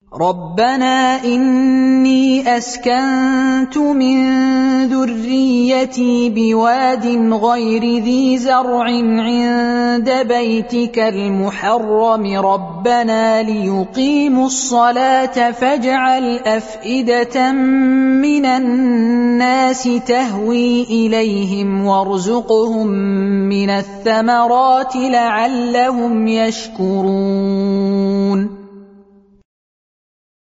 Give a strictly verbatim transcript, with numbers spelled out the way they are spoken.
رَبَّنَا إِنِّي أَسْكَنتُ مِن ذُرِّيَّتِي بِوَادٍ غَيْرِ ذِي زَرْعٍ عِندَ بَيْتِكَ الْمُحَرَّمِ رَبَّنَا لِيُقِيمُوا الصَّلَاةَ فَاجْعَلْ أَفْئِدَةً مِّنَ النَّاسِ تَهْوِي إِلَيْهِمْ وَارْزُقْهُم مِّنَ الثَّمَرَاتِ لَعَلَّهُمْ يَشْكُرُونَ